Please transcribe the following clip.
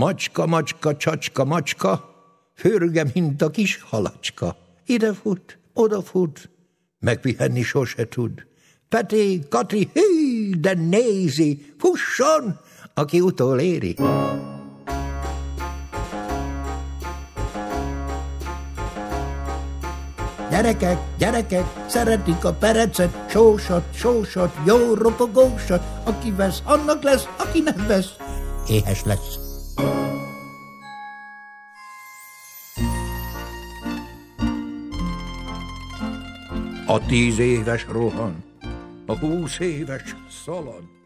macska, macska, csacska, macska, fürge, mint a kis halacska. Ide fut, oda fut, megpihenni sose tud. Peti, Kati, hű, de nézi, fusson, aki utoléri. Gyerekek, gyerekek, szeretik a perecet, sósat, sósat, jó ropogósat, aki vesz, annak lesz, aki nem vesz, éhes lesz. A 10 éves rohan, a 20 éves szalad.